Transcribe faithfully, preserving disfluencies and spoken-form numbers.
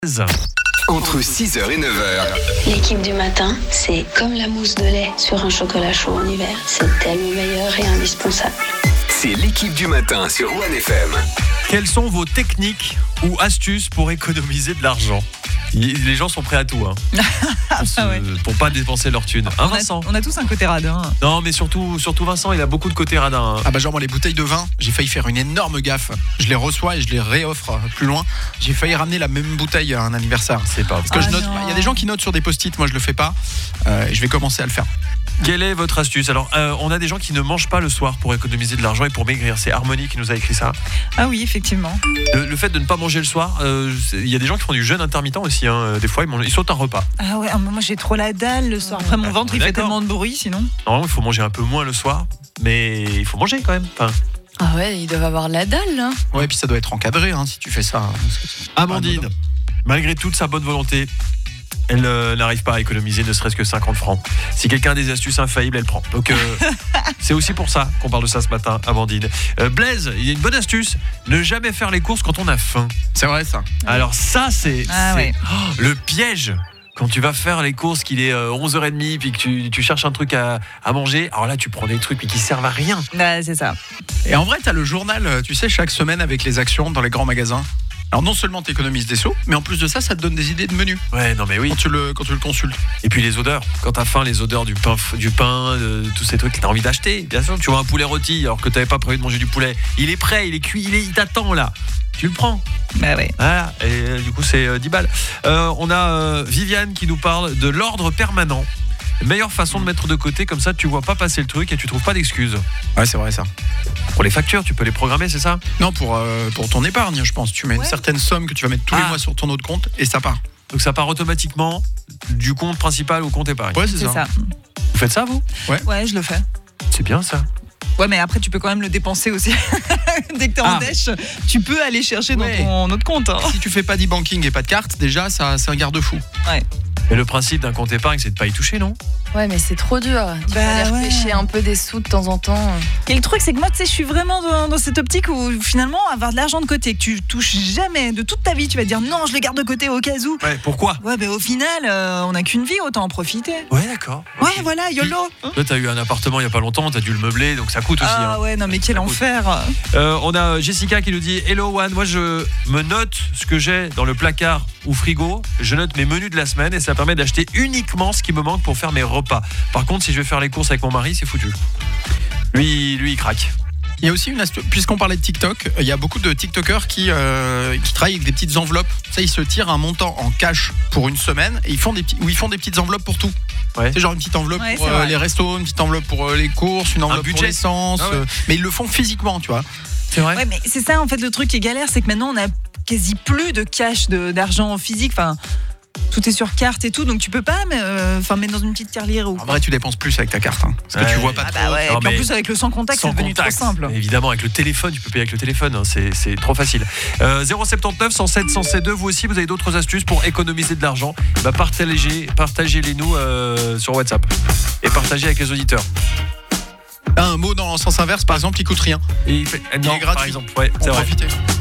Entre six heures et neuf heures. L'équipe du matin, c'est comme la mousse de lait sur un chocolat chaud en hiver. C'est tellement meilleur et indispensable. C'est l'équipe du matin sur One F M. Quelles sont vos techniques ou astuces pour économiser de l'argent ? Les gens sont prêts à tout, hein, pour, se, Ah ouais. pour pas dépenser leur thune. Hein, on, a, Vincent on a tous un côté radin. Non, mais surtout, surtout Vincent, il a beaucoup de côté radin. Hein. Ah bah genre moi les bouteilles de vin, j'ai failli faire une énorme gaffe. Je les reçois et je les réoffre plus loin. J'ai failli ramener la même bouteille à un anniversaire. C'est pas. Parce que Ah je note, non. il y a des gens qui notent sur des post-it, moi je le fais pas. Euh, et je vais commencer à le faire. Quelle est votre astuce ? Alors, euh, on a des gens qui ne mangent pas le soir pour économiser de l'argent et pour maigrir. C'est Harmonie qui nous a écrit ça. Ah oui, effectivement. Le, le fait de ne pas manger le soir, euh, il y a des gens qui font du jeûne intermittent aussi. Hein. Des fois, ils, mangent, ils sautent un repas. Ah ouais, moi j'ai trop la dalle le soir. Après mon Ah, ventre il fait d'accord. tellement de bruit sinon. Normalement, il faut manger un peu moins le soir, mais il faut manger quand même. Enfin, Ah ouais, ils doivent avoir la dalle, hein. Ouais, et puis ça doit être encadré hein, si tu fais ça. Amandine, malgré toute sa bonne volonté, elle euh, n'arrive pas à économiser ne serait-ce que cinquante francs. Si quelqu'un a des astuces infaillibles, elle prend. Donc euh, c'est aussi pour ça qu'on parle de ça ce matin, Amandine. Euh, Blaise, il y a une bonne astuce, ne jamais faire les courses quand on a faim. C'est vrai ça. Alors ça, c'est, Ah c'est ouais. oh, le piège. Quand tu vas faire les courses, qu'il est euh, onze heures trente, puis que tu, tu cherches un truc à, à manger, alors là, tu prends des trucs mais qui servent à rien. Ah, c'est ça. Et en vrai, t'as le journal, tu sais, chaque semaine avec les actions dans les grands magasins. Alors non seulement t'économises des sous, mais en plus de ça, ça te donne des idées de menus Ouais, non mais oui. quand tu le, quand tu le consultes. Et puis les odeurs. Quand t'as faim, les odeurs du pain, du pain, de tous ces trucs que t'as envie d'acheter. Bien sûr, tu vois un poulet rôti alors que t'avais pas prévu de manger du poulet. Il est prêt, il est cuit, il, est, il t'attend là. Tu le prends. Bah ouais. Voilà. Et euh, du coup, c'est euh, dix balles. Euh, on a euh, Viviane qui nous parle de l'ordre permanent. Meilleure façon de mettre de côté, comme ça tu vois pas passer le truc et tu trouves pas d'excuses. Ouais, c'est vrai ça. Pour les factures, tu peux les programmer, c'est ça ? Non, pour, euh, pour ton épargne, je pense. Tu mets Ouais. une certaine somme que tu vas mettre tous Ah. les mois sur ton autre compte et ça part. Donc ça part automatiquement du compte principal au compte épargne. Ouais, c'est, C'est ça. Vous faites ça, vous ? Ouais, je le fais. C'est bien ça. Ouais, mais après tu peux quand même le dépenser aussi. Dès que t'es Ah. en dèche, tu peux aller chercher Ouais. dans ton autre compte. hein. Si tu fais pas d'e-banking et pas de carte, déjà, ça, c'est un garde-fou. Et le principe d'un compte épargne, c'est de pas y toucher, non ? Ouais, mais c'est trop dur. Tu Bah vas aller ouais. repêcher un peu des sous de temps en temps. Et le truc, c'est que moi, tu sais, je suis vraiment dans, dans cette optique où finalement, avoir de l'argent de côté que tu touches jamais de toute ta vie, tu vas te dire non, je le garde de côté au cas où. Ouais, pourquoi ? Ouais, mais au final, euh, on n'a qu'une vie, autant en profiter. Ouais, d'accord. Ouais, Ok. voilà, YOLO. Toi, t'as eu un appartement il y a pas longtemps, t'as dû le meubler, donc ça coûte aussi. Ah hein. ouais, non mais quel Ça coûte. enfer. Euh, on a Jessica qui nous dit Hello One, moi je me note ce que j'ai dans le placard ou frigo, je note mes menus de la semaine et ça permet d'acheter uniquement ce qui me manque pour faire mes repas. Par contre, si je vais faire les courses avec mon mari, c'est foutu. Lui, lui il craque. Il y a aussi une astuce, puisqu'on parlait de TikTok, il y a beaucoup de TikTokers qui, euh, qui travaillent avec des petites enveloppes. Ça, ils se tirent un montant en cash pour une semaine et ils font des petits, ou ils font des petites enveloppes pour tout. Ouais. C'est genre une petite enveloppe Ouais, pour c'est euh, vrai. les restos, une petite enveloppe pour euh, les courses, une enveloppe pour budget. l'essence. Ah ouais. euh, mais ils le font physiquement, tu vois. C'est vrai. Ouais, mais c'est ça en fait le truc qui est galère, c'est que maintenant on a quasi plus de cash, de, d'argent physique. Enfin, tout est sur carte et tout, donc tu peux pas mais, euh, enfin, mettre dans une petite tirelire ou En vrai, tu dépenses plus avec ta carte. Hein, parce que Ouais. tu vois pas Ah trop. bah ouais, Non, et puis en mais plus avec le sans contact, c'est Sans devenu contact, trop simple. évidemment, avec le téléphone, tu peux payer avec le téléphone, hein, c'est, c'est trop facile. Euh, zéro sept neuf, cent sept, cent sept deux, vous aussi, vous avez d'autres astuces pour économiser de l'argent. Bah, partagez, partagez-les nous euh, sur WhatsApp et partagez avec les auditeurs. Un mot dans le sens inverse, par exemple, il coûte rien. Et il fait, Il non, est gratuit. par exemple, ouais, Pour c'est vrai. profiter.